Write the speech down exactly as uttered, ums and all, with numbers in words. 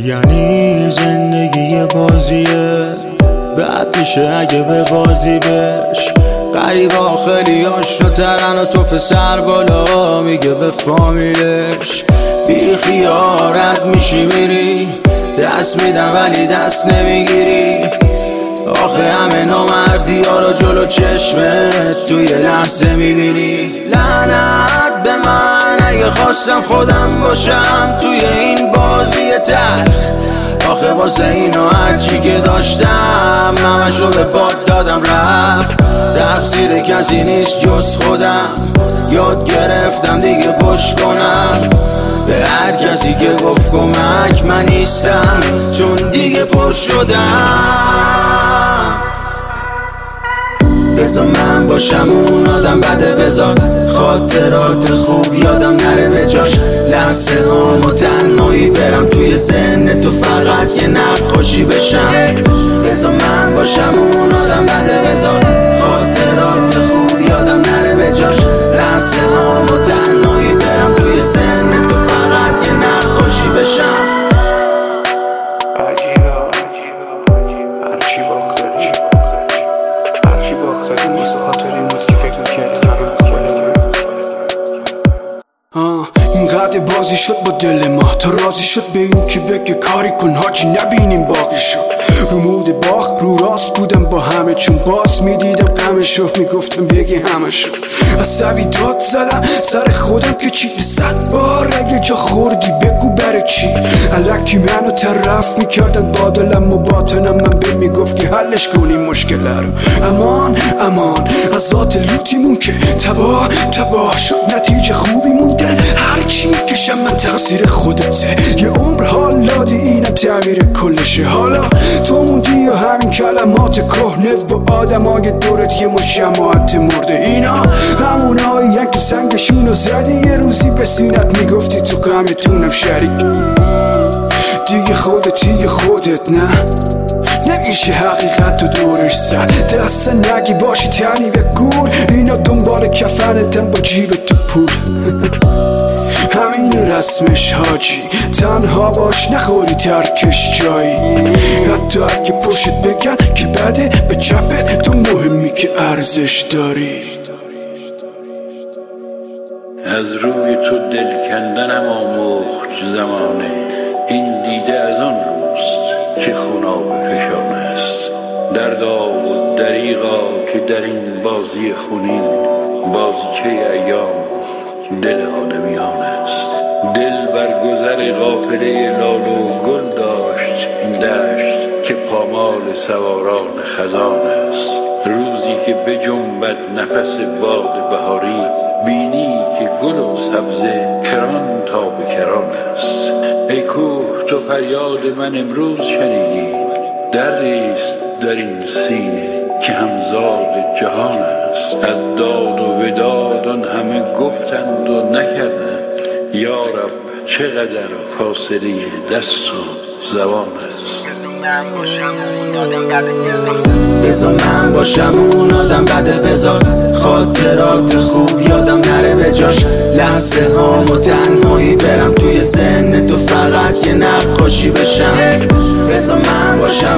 یعنی زندگی بازیه، بعد میشه اگه به بازی بش. غریبا خیلی آشناترن و توف سر بالا میگه به فامیلش. بی خیارت میشی میری، دست میدم ولی دست نمیگیری. آخه همه نامردی ها رو جلو چشمت توی لحظه میبینی. لعنت به من اگه خواستم خودم باشم توی این بازی تلخ. آخه واسه اینو هرچی که داشتم همشو به باد دادم رفت. تقصیر کسی نیست جز خودم، یاد گرفتم دیگه پشت کنم به هر کسی که گفت کمک. من نیستم چون دیگه پر شدم. بذار من باشم اون آدم بده، بذار خاطرات خوب یادم نره به جاش. لحظه هام و تنهایی برم توی ذهن تو فقط یه نقاشی بشم. بذار من باشم اون آدم بده، بذار خاطرات خوب یادم نره به جاش. لحظه هام و تنهایی برم توی ذهن تو فقط یه نقاشی بشم. اینقدر بازی شد با دل ما تا راضی شد به این که بگه کاری کن حاجی نبینیم باقی شد. رو مود باخ رو راست بودم با همه، چون باز میدیدم غمشو میگفتم بگی همشو. عصبی داد زدم سر خودم که چی صد بار اگه جا خوردی بگو برای چی. الکی منو طرف میکردن با دلم و باطنم، من به میگفت که حلش کنیم مشکل رو. امان امان از ذات لوتیمون که تباه تباه شد، نتیجه خوبی مونده. هرچی میکشم من تقصیر خودته، یه عمر حال دادی اینم تعمیر کلشه. حالا تو موندی و همین کلمات کهنه و آدمای دورت یه مش جماعت مرده. اینا همونایی یک که سنگشونو زدی یه روزی به سینت میگفتی تو غمتونم شریک. دیگه خودت دیگه خودت نه، نمیشه حقیقت تو دورش زد. دست نگی باشی تنی به گور، اینا دنبال کفنتن با جیب تو پول. همین رسمش حاجی، تنها باش نخوری ترکش جایی. حتی اگه پشت بگن که بده به چپت، تو مهمی که ارزش داری. از روی تو دل کندنم آموخت زمانه، این دیده از آن روست که خوناب فشان است. دردا و دریغا که در این بازی خونین، بازیچه ایام دل آدمیان است. دل بر گذر قافله لال و گل داشت این دشت که پامال سواران خزان است. روزی که بجنبد نفس باد بهاری، بینی که گل و سبزه کران تا به کران است. ای کوه تو فریاد من امروز شنیدی، دریست در این سینه که همزاد جهان است. از داد و وداد آن همه گفتند و نکردند، یا رب چقدر فاصله دست و زبان است. بذار من باشم اون آدم بده، بذار خاطرات خوب یادم نره به جاش. لحظه هام و تنهایی برم توی ذهن تو فقط یه نقاشی بشم. بذار من باشم